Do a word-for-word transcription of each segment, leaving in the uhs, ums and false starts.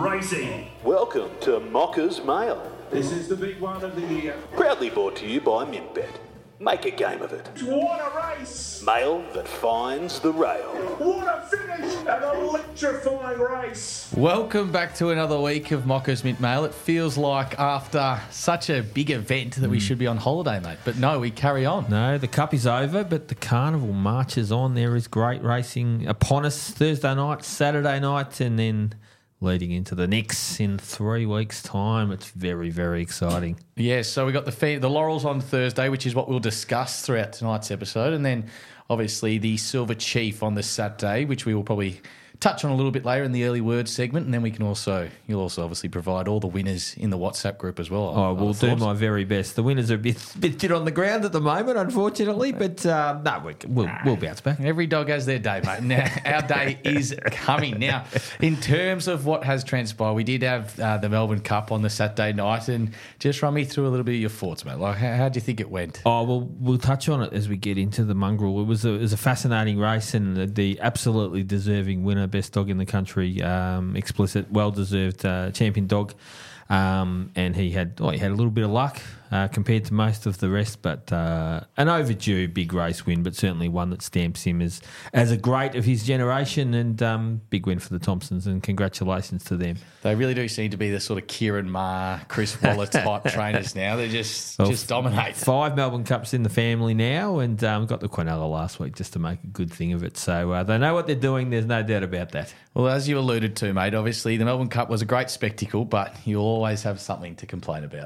racing. Welcome to Mockers Mail. This is the big one of the year. Proudly brought to you by Mintbet. Make a game of it. What a race! Mail that finds the rail. What a finish! An electrifying race! Welcome back to another week of Mockers Mint Mail. It feels like after such a big event that we should be on holiday, mate. But no, we carry on. No, the Cup is over, but the Carnival marches on. There is great racing upon us Thursday night, Saturday night, and then leading into the Nix in three weeks' time. It's very, very exciting. Yes, so we got the fe- the Laurels on Thursday, which is what we'll discuss throughout tonight's episode, and then obviously the Silver Chief on the Saturday, which we will probably touch on a little bit later in the early word segment, and then we can also, you'll also obviously provide all the winners in the WhatsApp group as well. I will do my very best. The winners are a bit, bit thin on the ground at the moment, unfortunately, but uh, no, we, we'll, we'll bounce back. Every dog has their day, mate. Now, our day is coming. Now, in terms of what has transpired, we did have uh, the Melbourne Cup on the Saturday night, and just run me through a little bit of your thoughts, mate. Like, how, how do you think it went? Oh, well, we'll touch on it as we get into the mongrel. It was a, it was a fascinating race, and the, the absolutely deserving winner, best dog in the country, um, Explicit, well-deserved uh, champion dog. Um, and he had oh, he had a little bit of luck uh, compared to most of the rest, but uh, an overdue big race win, but certainly one that stamps him as as a great of his generation, and um, big win for the Thompsons, and congratulations to them. They really do seem to be the sort of Kieran Maher, Chris Waller type trainers now. They just Well, just dominate. Five Melbourne Cups in the family now, and um, got the Quinella last week just to make a good thing of it. So uh, they know what they're doing. There's no doubt about that. Well, as you alluded to, mate, obviously the Melbourne Cup was a great spectacle, but you'll always have something to complain about.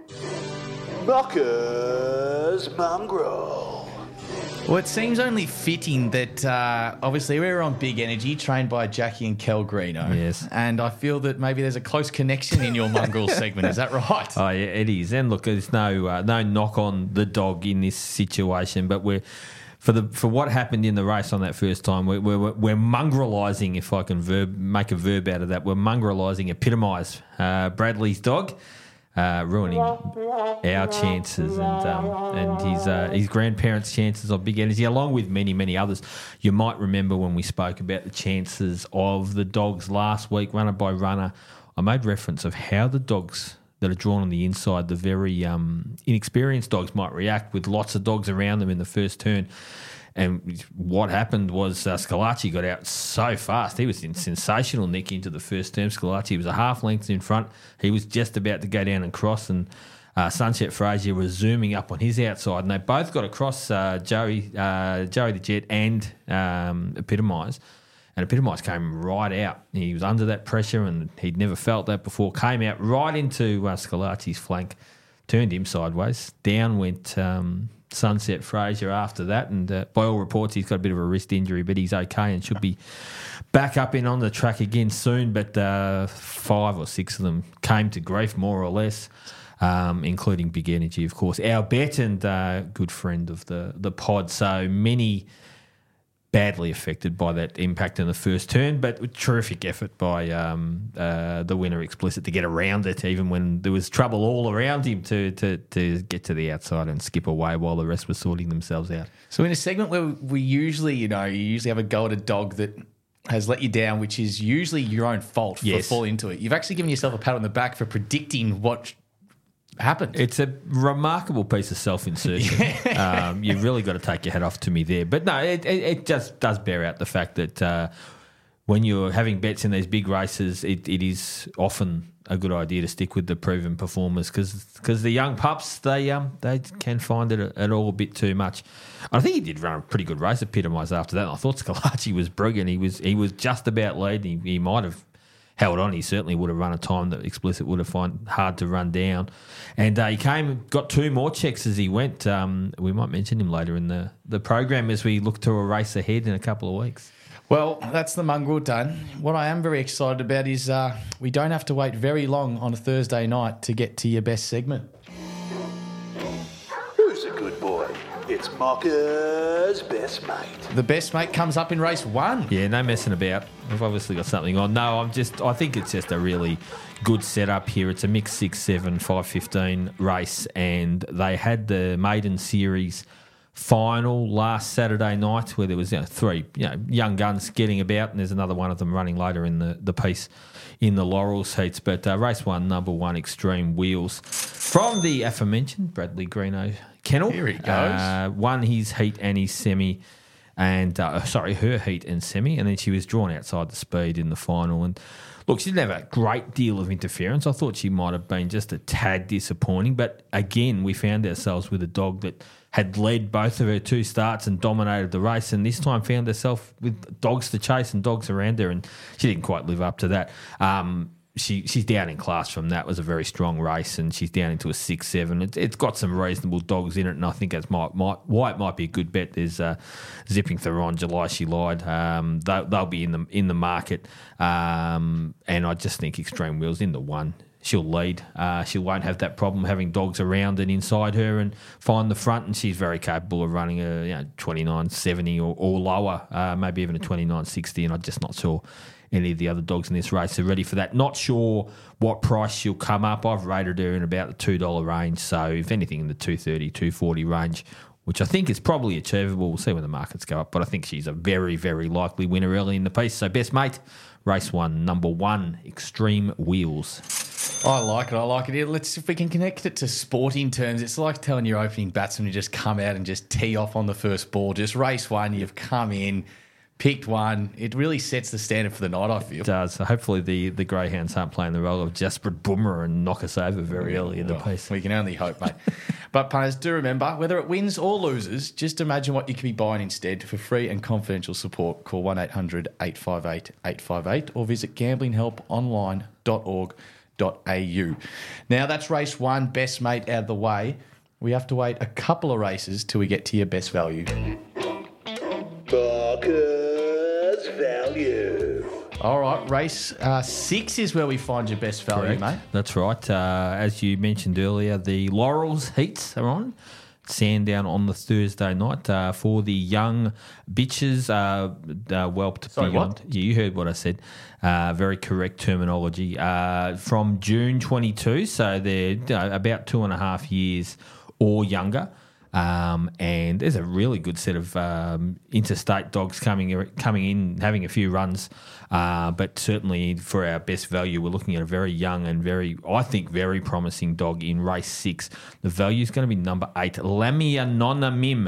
Mockers Mongrel. Well, it seems only fitting that uh, obviously we were on Big Energy, trained by Jackie and Kel Greeno. Yes. And I feel that maybe there's a close connection in your mongrel segment. Is that right? Oh, yeah, it is. And look, there's no uh, no knock on the dog in this situation, but we're for the for what happened in the race on that first time, we're we're, we're mongrelizing, if I can verb make a verb out of that. We're mongrelizing, epitomise uh, Bradley's dog. Uh, ruining our chances and um, and his uh, his grandparents' chances of Big Energy, along with many, many others. You might remember when we spoke about the chances of the dogs last week, runner by runner. I made reference of how the dogs that are drawn on the inside, the very um, inexperienced dogs, might react with lots of dogs around them in the first turn. And what happened was uh, Scalacci got out so fast. He was in sensational nick into the first term. Scalacci was a half length in front. He was just about to go down and cross, and uh, Sunset Frazier was zooming up on his outside. And they both got across uh, Joey, uh, Joey the Jet and um, Epitomise. And Epitomise came right out. He was under that pressure, and he'd never felt that before. Came out right into uh, Scalacci's flank, turned him sideways. Down went Um, Sunset Frazier after that, and uh, by all reports he's got a bit of a wrist injury, but he's okay and should be back up in on the track again soon. But uh, five or six of them came to grief, more or less, um, including Big Energy, of course, our bet and uh, good friend of the, the pod. So many badly affected by that impact in the first turn, but terrific effort by um, uh, the winner, Explicit, to get around it, even when there was trouble all around him to, to, to get to the outside and skip away while the rest were sorting themselves out. So in a segment where we usually, you know, you usually have a go at a dog that has let you down, which is usually your own fault for Yes. falling into it. You've actually given yourself a pat on the back for predicting what happened. It's a remarkable piece of self-insertion. um, you've really got to take your hat off to me there. But no, it, it, it just does bear out the fact that uh, when you're having bets in these big races, it, it is often a good idea to stick with the proven performers because the young pups, they um they can find it at all a bit too much. I think he did run a pretty good race, Epitomise, after that. I thought Scalacci was brilliant. He was he was just about leading. He, he might have held on. He certainly would have run a time that Explicit would have found hard to run down. And uh, he came, got two more checks as he went. Um, we might mention him later in the, the program as we look to a race ahead in a couple of weeks. Well, that's the mongrel done. What I am very excited about is uh, we don't have to wait very long on a Thursday night to get to your best segment. Who's a good boy? It's Mocker's best mate. The best mate comes up in race one. Yeah, no messing about. I've obviously got something on. No, I'm just. I think it's just a really good setup here. It's a mixed six, seven, five, fifteen race, and they had the maiden series final last Saturday night where there was you know, three you know, young guns getting about, and there's another one of them running later in the, the piece in the Laurels heats. But uh, race one, number one, Extreme Wheels, from the aforementioned Bradley Greeno kennel. Here he goes. Uh, won his heat and his semi, and uh, sorry, her heat and semi, and then she was drawn outside the speed in the final. And look, she didn't have a great deal of interference. I thought she might have been just a tad disappointing, but again, we found ourselves with a dog that had led both of her two starts and dominated the race, and this time found herself with dogs to chase and dogs around her, and she didn't quite live up to that. Um, she she's down in class from that. It was a very strong race, and she's down into a six seven. It, it's got some reasonable dogs in it, and I think that's might, might, why it might be a good bet. There's uh, Zipping Theron, July She Lied. Um, they, they'll be in the in the market, um, and I just think Extreme Wheels in the one. She'll lead. Uh, she won't have that problem having dogs around and inside her and find the front, and she's very capable of running a you know, twenty-nine seventy or, or lower, uh, maybe even a twenty-nine sixty, and I'm just not sure any of the other dogs in this race are ready for that. Not sure what price she'll come up. I've rated her in about the two dollars range, so if anything in the two thirty, two forty range, which I think is probably achievable. We'll see when the markets go up, but I think she's a very, very likely winner early in the piece. So best mate, race one, number one, Extreme Wheels. I like it. I like it. Let's if we can connect it to sporting terms. It's like telling your opening batsman to just come out and just tee off on the first ball. Just race one. You've come in, picked one. It really sets the standard for the night, I feel. It does. So hopefully the, the Greyhounds aren't playing the role of Jasprit Bumrah and knock us over very early in the Well, piece. We can only hope, mate. But punters, do remember, whether it wins or loses, just imagine what you could be buying instead. For free and confidential support, call one eight hundred eight five eight eight five eight or visit gambling help online dot org dot a u. Now, that's race one, best mate out of the way. We have to wait a couple of races till we get to your best value. Marcus Value. All right, race uh, six is where we find your best value, Correct. mate. That's right. Uh, as you mentioned earlier, the Laurels heats are on. Sandown on the Thursday night uh, for the young bitches, uh, uh, whelped Sorry, beyond. what? Yeah, you heard what I said. Uh, very correct terminology. Uh, from June twenty-two, so they're you know, about two and a half years or younger. Um, and there's a really good set of um, interstate dogs coming coming in, having a few runs. Uh, but certainly for our best value, we're looking at a very young and very, I think, very promising dog in race six. The value is going to be number eight, Lamia Nonna Mim.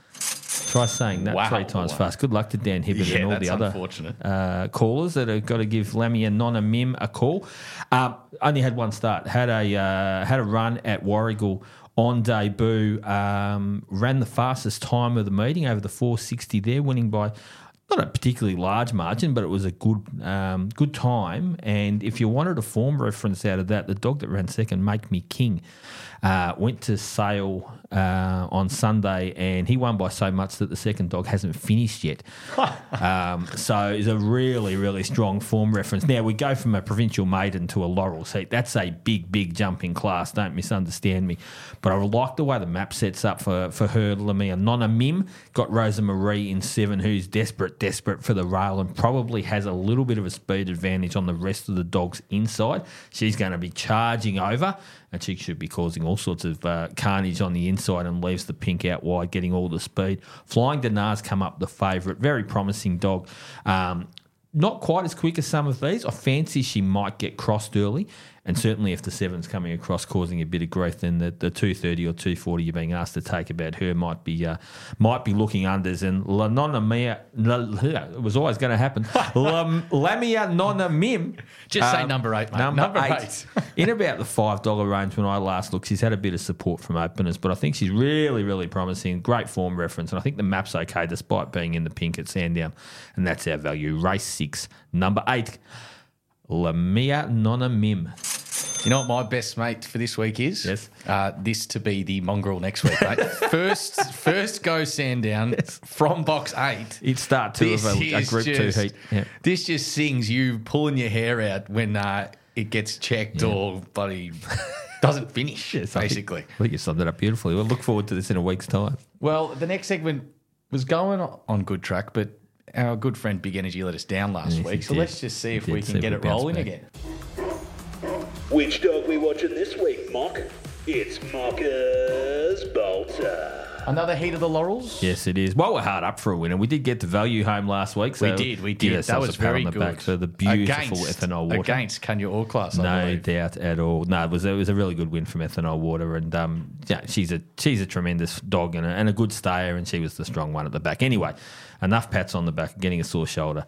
Try saying that Wow. three times fast. Good luck to Dan Hibbert Yeah, and all that's the other unfortunate. uh, callers that have got to give Lamia Nonna Mim a call. Um, only had one start. Had a uh, had a run at Warragul on debut. Um, ran the fastest time of the meeting over the four sixty there, winning by not a particularly large margin, but it was a good um, good time. And if you wanted a form reference out of that, the dog that ran second, Make Me King, uh, went to Sale uh, on Sunday, and he won by so much that the second dog hasn't finished yet. um, so it's a really, really strong form reference. Now, we go from a provincial maiden to a Laurel seat. That's a big, big jump in class. Don't misunderstand me. But I like the way the map sets up for, for her, Lamia Nonna Mim. Got Rosa Marie in seven, who's desperate, desperate for the rail and probably has a little bit of a speed advantage on the rest of the dogs inside. She's going to be charging over, and she should be causing all sorts of uh, carnage on the inside and leaves the pink out wide, getting all the speed. Flying Dinars come up the favourite. Very promising dog. Um, not quite as quick as some of these. I fancy she might get crossed early, and certainly if the seven's coming across causing a bit of grief, then the, the two thirty or two forty you're being asked to take about her might be uh, might be looking unders. And La Nonna Mia, it was always going to happen. La, Lamia Nonna Mim. Just say number eight, mate. Number, Number eight. eight. In about the five dollars range when I last looked. She's had a bit of support from openers, but I think she's really, really promising. Great form reference, and I think the map's okay despite being in the pink at Sandown. And that's our value. Race six, number eight, Lamia Nonna Mim. You know what my best mate for this week is? Yes. Uh, this to be the mongrel next week, mate. first, first go Sandown from box eight. It's start two of a, a is group just- two heat. Yeah. This just sings you pulling your hair out when uh, it gets checked or buddy doesn't finish, Yes, I think- basically. I think you summed it up beautifully. We'll look forward to this in a week's time. Well, the next segment was going on good track, but our good friend Big Energy let us down last Yes, week. he So did. let's just see He if did. we See can if get we it bounce rolling back. again. Which dog we watching this week, Mock? It's Marcus Bolter. Another heat of the Laurels. Yes, it is. Well, we're hard up for a winner. We did get the value home last week. So we did, we give did. That ourselves was a pat very on the good. back for the beautiful against, ethanol water. Against Kenya All Class, I No believe. doubt at all. No, it was it was a really good win from Ethanol Water, and um, yeah, she's a she's a tremendous dog and a, and a good stayer, and she was the strong one at the back. Anyway, enough pats on the back, getting a sore shoulder.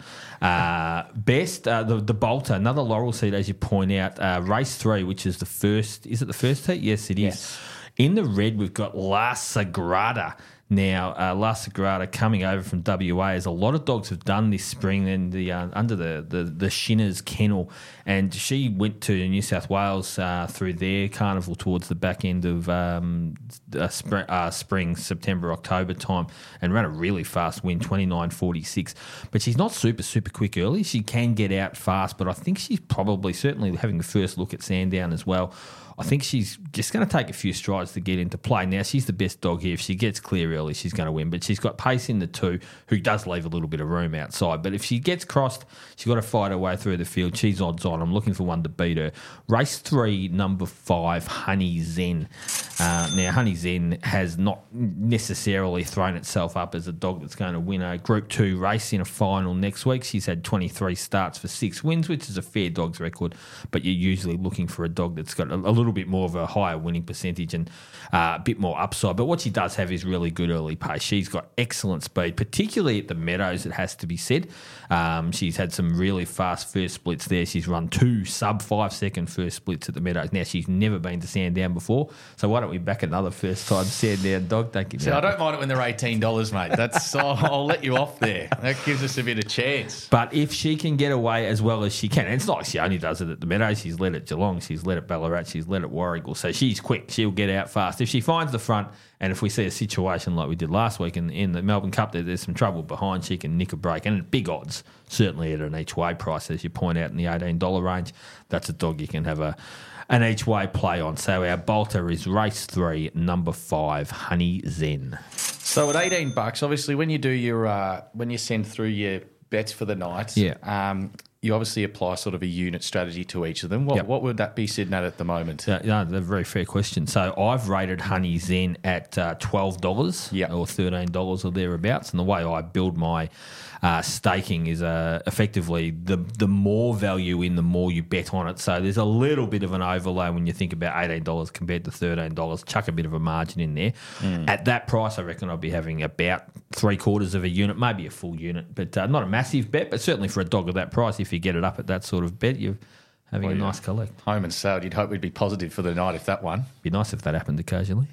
Uh, best uh, the the Bolter, another Laurel seat, as you point out. Uh, race three, which is the first. Is it the first heat? Yes, it is. Yes. In the red, we've got La Sagrada. Now, uh, La Sagrada coming over from W A, as a lot of dogs have done this spring in the uh, under the, the, the Shinners kennel, and she went to New South Wales uh, through their carnival towards the back end of um, uh, spring, uh, spring, September, October time, and ran a really fast win, twenty-nine forty-six. But she's not super, super quick early. She can get out fast, but I think she's probably, certainly having the first look at Sandown as well, I think she's just going to take a few strides to get into play. Now, she's the best dog here. If she gets clear early, she's going to win. But she's got pace in the two, who does leave a little bit of room outside. But if she gets crossed, she's got to fight her way through the field. She's odds on. I'm looking for one to beat her. Race three, number five, Honey Zen. Uh, now, Honey Zen has not necessarily thrown itself up as a dog that's going to win a Group two race in a final next week. She's had twenty-three starts for six wins, which is a fair dog's record. But you're usually looking for a dog that's got a, a little bit more of a higher winning percentage and uh, a bit more upside. But what she does have is really good early pace. She's got excellent speed, particularly at the Meadows, it has to be said. Um, she's had some really fast first splits there. She's run two sub five second first splits at the Meadows. Now, she's never been to Sandown before, so why don't we back another first time Sandown dog? Thank you. See, I don't mind it when they're eighteen dollars, mate. That's I'll, I'll let you off there. That gives us a bit of chance. But if she can get away as well as she can, and it's not like she only does it at the Meadows. She's led at Geelong, she's led at Ballarat, she's led at Warragul. So she's quick. She'll get out fast. If she finds the front, and if we see a situation like we did last week in, in the Melbourne Cup, there, there's some trouble behind, she can nick a break. And at big odds, certainly at an each way price, as you point out, in the eighteen dollars range, that's a dog you can have a an each way play on. So our bolter is race three, number five, Honey Zen. So at eighteen bucks, obviously, when you do your uh, when you send through your bets for the night, Yeah. um, you obviously apply sort of a unit strategy to each of them. What Yep. what would that be sitting at at the moment? Uh, no, that's a very fair question. So I've rated Honey Zen at uh, twelve dollars Yep. or thirteen dollars or thereabouts. And the way I build my uh, staking is uh, effectively the the more value in, the more you bet on it. So there's a little bit of an overlay when you think about eighteen dollars compared to thirteen dollars. Chuck a bit of a margin in there. Mm. At that price, I reckon I'll be having about three quarters of a unit, maybe a full unit, but uh, not a massive bet. But certainly for a dog of that price, if you get it up at that sort of bet, you're having Well, a yeah. nice collect. Home and sailed. You'd hope we'd be positive for the night if that won. Be nice if that happened occasionally.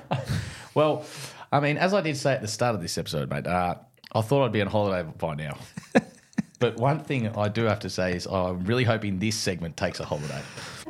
Well, I mean, as I did say at the start of this episode, mate, uh, I thought I'd be on holiday by now. But one thing I do have to say is I'm really hoping this segment takes a holiday.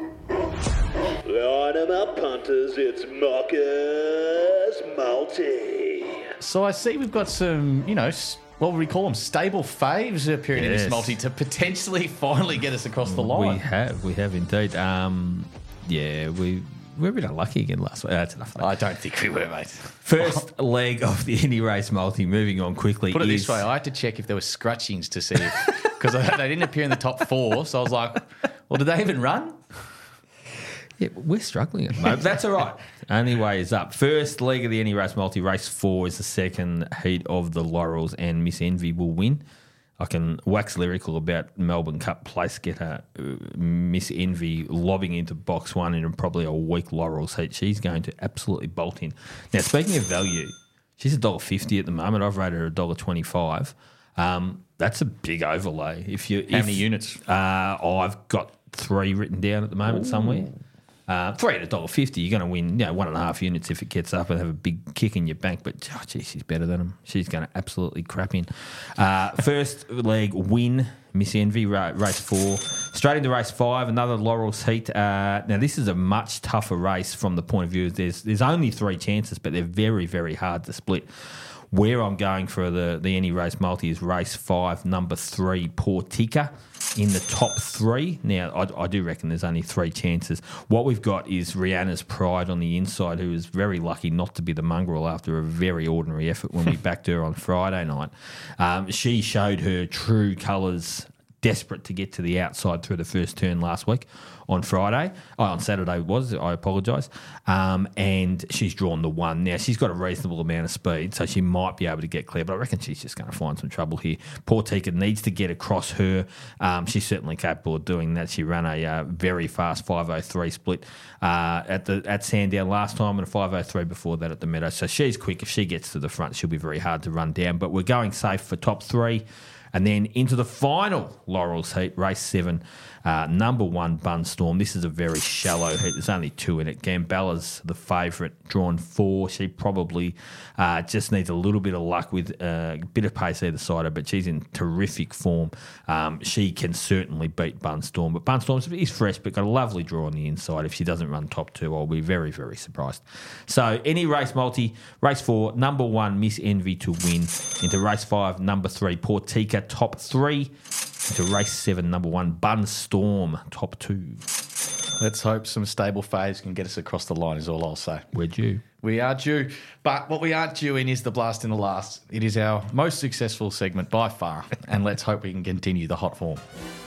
Line 'em up, punters. It's Marcus Multi. So I see we've got some, you know, s- what would we call them? Stable faves appearing in this Yes. multi to potentially finally get us across the We line. have, we have indeed. Um, yeah, we we were a bit unlucky again last week. That's enough. I don't think we were, mate. First leg of the Any Race Multi. Moving on quickly. Put it is, this way, I had to check if there were scratchings to see if, because they didn't appear in the top four. So I was like, well, did they even run? Yeah, we're struggling at the moment. That's all right. Only way is up. First leg of the Any Race Multi. Race four is the second heat of the Laurels, and Miss Envy will win. I can wax lyrical about Melbourne Cup place getter uh, Miss Envy lobbing into box one in probably a weak Laurels heat. She's going to absolutely bolt in. Now, speaking of value, she's one dollar fifty at the moment. I've rated her one dollar twenty-five. Um, that's a big overlay. If you How if, many units? Uh, oh, I've got three written down at the moment somewhere. Uh, three at one dollar fifty, you're going to win, you know, one and a half units if it gets up and have a big kick in your bank. But, oh, gee, she's better than them. She's going to absolutely crap in. Uh, first leg win, Miss Envy, ra- race four. Straight into race five, another Laurels heat. Uh, now, this is a much tougher race from the point of view of there's, there's only three chances, but they're very, very hard to split. Where I'm going for the, the Any Race Multi is race five, number three, Portica, in the top three. Now, I, I do reckon there's only three chances. What we've got is Rihanna's Pride on the inside, who was very lucky not to be the mongrel after a very ordinary effort when we backed her on Friday night. Um, she showed her true colours desperate to get to the outside through the first turn last week on Friday. Oh, on Saturday it was, I apologise. Um, and she's drawn the one. Now, she's got a reasonable amount of speed, so she might be able to get clear, but I reckon she's just going to find some trouble here. Portika needs to get across her. Um, she's certainly capable of doing that. She ran a uh, very fast five oh three split uh, at the at Sandown last time and a five oh three before that at the Meadows. So she's quick. If she gets to the front, she'll be very hard to run down. But we're going safe for top three. And then into the final Laurels heat, race seven, uh, number one, Bunstorm. This is a very shallow heat. There's only two in it. Gambella's the favourite, drawn four. She probably uh, just needs a little bit of luck with uh, a bit of pace either side of her, but she's in terrific form. Um, she can certainly beat Bunstorm. But Bunstorm is fresh, but got a lovely draw on the inside. If she doesn't run top two, I'll be very, very surprised. So any race multi, race four, number one, Miss Envy to win. Into race five, number three, Portika, top three. Into race seven, number one, Bunstorm, top two. Let's hope some stable faves can get us across the line is all I'll say. We're due. We are due. But what we aren't due in is the blast in the last. It is our most successful segment by far. And let's hope we can continue the hot form.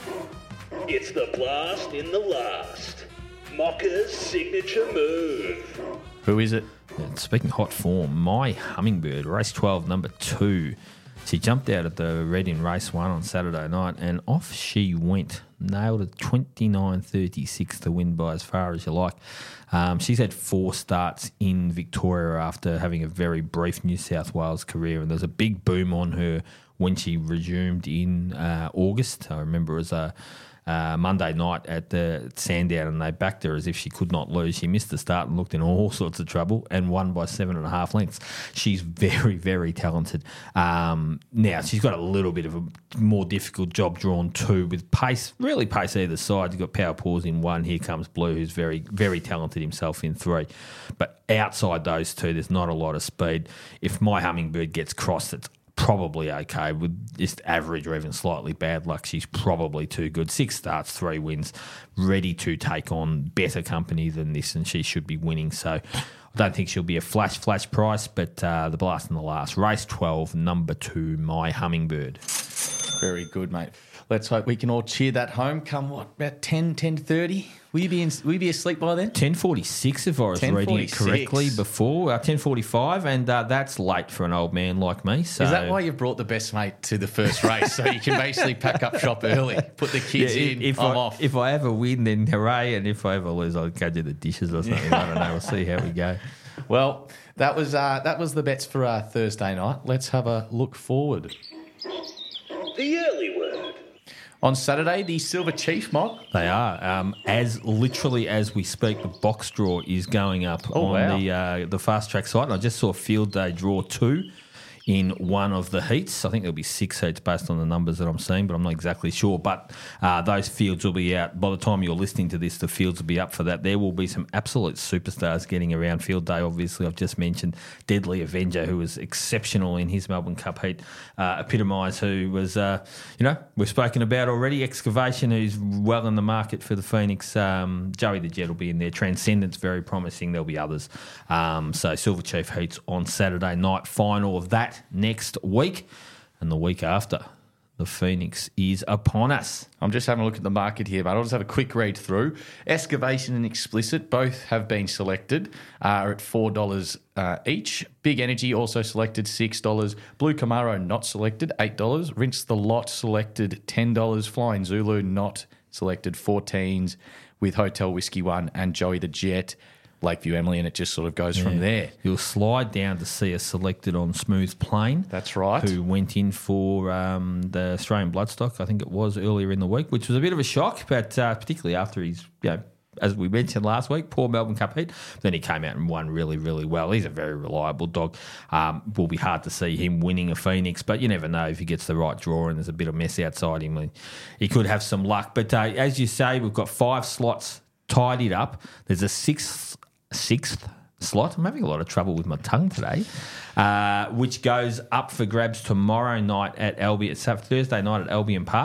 It's the blast in the last. Mocker's signature move. Who is it? And speaking of hot form, My Hummingbird, race twelve, number two. She jumped out at the red in race one on Saturday night and off she went. Nailed a twenty-nine thirty-six to win by as far as you like. Um, she's had four starts in Victoria after having a very brief New South Wales career, and there's a big boom on her when she resumed in uh, August. I remember it was a Uh, Monday night at the Sandown, and they backed her as if she could not lose. She missed the start and looked in all sorts of trouble and won by seven and a half lengths. She's very, very talented. Um, now, she's got a little bit of a more difficult job drawn two with pace, really pace either side. You've got Power Paws in one. Here comes Blue, who's very, very talented himself in three. But outside those two, there's not a lot of speed. If My Hummingbird gets crossed, it's probably okay with just average or even slightly bad luck. She's probably too good. Six starts, three wins, ready to take on better company than this, and she should be winning. So I don't think she'll be a flash, flash price, but uh, the blast in the last. Race twelve, number two, My Hummingbird. Very good, mate. Let's hope we can all cheer that home. Come, what, about ten, ten thirty? Will you be in, will you be asleep by then? ten forty-six, if I was reading it correctly before. Uh, ten forty-five, and uh, that's late for an old man like me. So. Is that why you've brought the best mate to the first race? So you can basically pack up shop early, put the kids yeah, in, if I'm I, off. If I ever win, then hooray, and if I ever lose, I'll go do the dishes or something. I don't know. We'll see how we go. Well, that was uh, that was the bets for uh, Thursday night. Let's have a look forward. The early word. On Saturday, the Silver Chief, Mock. They are. Um, as literally as we speak, the box draw is going up oh, on wow. the uh, the fast track site. And I just saw Field Day draw two in one of the heats. I think there'll be six heats based on the numbers that I'm seeing, but I'm not exactly sure. But uh, those fields will be out. By the time you're listening to this, the fields will be up for that. There will be some absolute superstars getting around Field Day. Obviously, I've just mentioned Deadly Avenger, who was exceptional in his Melbourne Cup heat. Uh, Epitomise, who was, uh, you know, we've spoken about already. Excavation, who's well in the market for the Phoenix. Um, Joey the Jet will be in there. Transcendence, very promising. There'll be others. Um, so Silver Chief heats on Saturday night. Final of that next week, and the week after, the Phoenix is upon us. I'm just having a look at the market here, but I'll just have a quick read through. Excavation and Explicit both have been selected, uh, are at four dollars uh, each. Big Energy also selected six dollars. Blue Camaro not selected, eight dollars. Rinse the Lot selected ten dollars. Flying Zulu not selected, fourteens, with Hotel Whiskey one and Joey the Jet. Lakeview Emily, and it just sort of goes yeah. from there. You'll slide down to see us selected on Smooth Plain. That's right. Who went in for um, the Australian Bloodstock, I think it was, earlier in the week, which was a bit of a shock, but uh, particularly after he's, you know, as we mentioned last week, poor Melbourne Cup heat. Then he came out and won really, really well. He's a very reliable dog. Um, will be hard to see him winning a Phoenix, but you never know if he gets the right draw and there's a bit of mess outside him. He could have some luck. But uh, as you say, we've got five slots tidied up. There's a sixth sixth slot. I'm having a lot of trouble with my tongue today, uh, which goes up for grabs tomorrow night at Albion. It's Thursday night at Albion Park.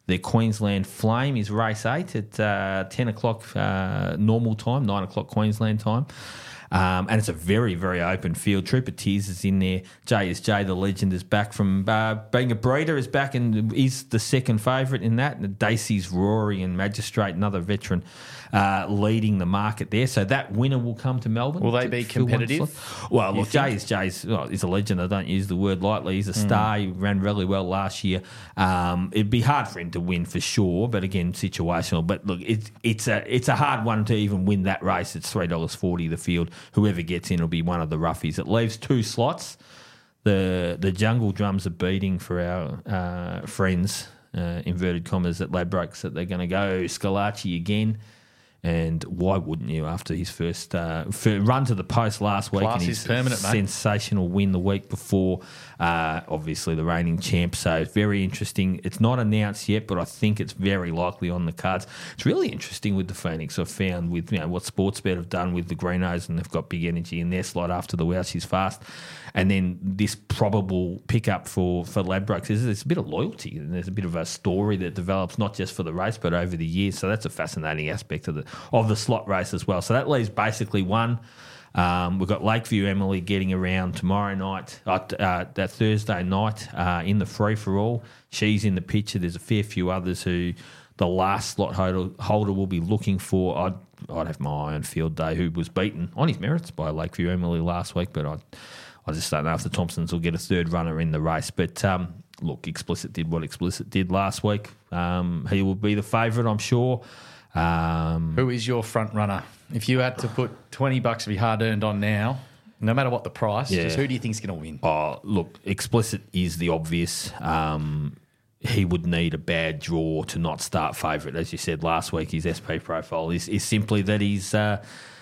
The Queensland Flame is race eight at uh, ten o'clock uh, normal time, nine o'clock Queensland time. Um, and it's a very, very open field. Trooper Tears is in there. J S J, the legend, is back from uh, being a breeder, is back and is the second favourite in that. And Dacey's Rory and Magistrate, another veteran, uh, leading the market there. So that winner will come to Melbourne. Will they to be fill one competitive? slot. Well, look, J S J's well, is a legend. I don't use the word lightly. He's a star. He ran really well last year. Um, it'd be hard for him to win for sure, but again, situational. But look, it's it's a it's a hard one to even win that race. It's three dollars forty the field. Whoever gets in will be one of the roughies. It leaves two slots. The the jungle drums are beating for our uh, friends, uh, inverted commas, at Ladbrokes, that they're going to go Scalacci again. And why wouldn't you after his first uh, run to the post last week Class and is his permanent, mate. sensational win the week before, uh, obviously the reigning champ. So it's very interesting. It's not announced yet, but I think it's very likely on the cards. It's really interesting with the Phoenix. I've found with you know what Sportsbet have done with the Greenos, and they've got big energy in their slot after the Welsh is fast. And then this probable pickup for, for Ladbrokes is there's a bit of loyalty and there's a bit of a story that develops not just for the race but over the years. So that's a fascinating aspect of the of the slot race as well. So that leaves basically one. Um, we've got Lakeview Emily getting around tomorrow night, uh, uh, that Thursday night uh, in the free-for-all. She's in the picture. There's a fair few others who the last slot holder, holder will be looking for. I'd, I'd have my eye on Field Day, who was beaten on his merits by Lakeview Emily last week, but I I just don't know if the Thompsons will get a third runner in the race. But um, look, Explicit did what Explicit did last week. Um, he will be the favourite, I'm sure. Um, Who is your front runner? If you had to put twenty bucks of your hard earned on now, no matter what the price, Yeah. just who do you think's going to win? Oh, look, Explicit is the obvious. Um, he would need a bad draw to not start favourite. As you said last week, his S P profile is, is simply that he's uh,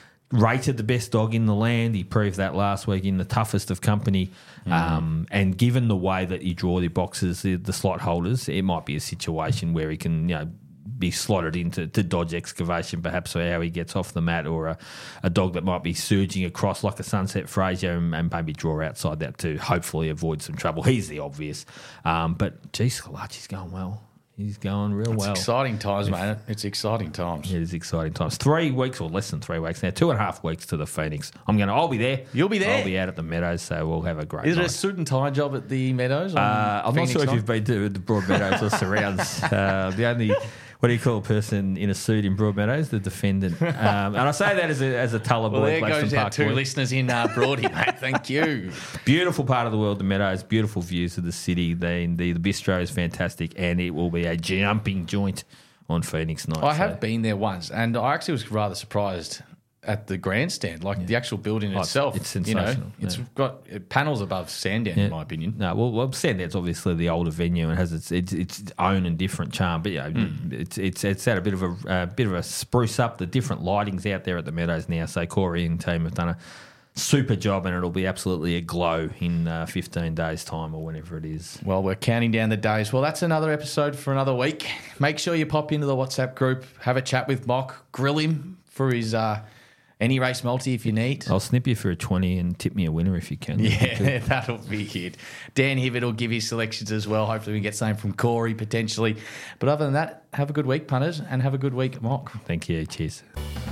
rated the best dog in the land. He proved that last week in the toughest of company. Mm. Um, and given the way that you draw the boxes, the, the slot holders, it might be a situation where he can, you know, be slotted into to dodge excavation, perhaps, or how he gets off the mat, or a, a dog that might be surging across like a Sunset Fraser and, and maybe draw outside that to hopefully avoid some trouble. He's the obvious. Um, but, geez, Scalacci's going well. He's going real It's well. exciting times, mate. It's exciting times. It is exciting times. Three weeks or less than three weeks now. Two and a half weeks to the Phoenix. I'm going to. I'll be there. You'll be there. I'll be out at the Meadows, so we'll have a great Is night. it a suit and tie job at the Meadows? Uh, I'm not sure if you've been to the Broadmeadows or surrounds. Uh, the only, what do you call a person in a suit in Broadmeadows? The defendant. Um, and I say that as a as a Tulla boy. Well, there Gladstone goes our Park two boy. listeners in uh, Broady, mate. Thank you. Beautiful part of the world, the Meadows. Beautiful views of the city. The the, the bistro is fantastic, and it will be a jumping joint on Phoenix night. I so. have been there once, and I actually was rather surprised at the grandstand, like the actual building Oh, it's- itself. it's You know, sensational, it's yeah. got panels above Sandown, in my opinion. No, well, well Sandown's obviously the older venue and has its its, its own and different charm. But yeah, Mm. it's it's it's had a bit of a uh, bit of a spruce up. The different lightings out there at the Meadows now. So Corey and team have done a super job, and it'll be absolutely a glow in uh, fifteen days' time or whenever it is. Well, we're counting down the days. Well, that's another episode for another week. Make sure you pop into the WhatsApp group, have a chat with Mock, grill him for his uh, any race multi if you need. I'll snip you for a twenty and tip me a winner if you can. Yeah, that'll be it. Dan Hibbert will give his selections as well. Hopefully we get something from Corey potentially. But other than that, have a good week, punters, and have a good week, Mock. Thank you. Cheers.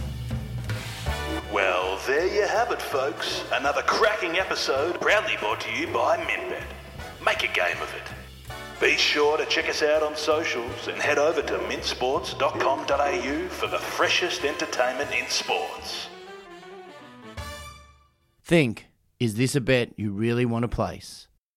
Well, there you have it, folks. Another cracking episode proudly brought to you by Minbet. Make a game of it. Be sure to check us out on socials and head over to mint sports dot com dot a u for the freshest entertainment in sports. Think, is this a bet you really want to place?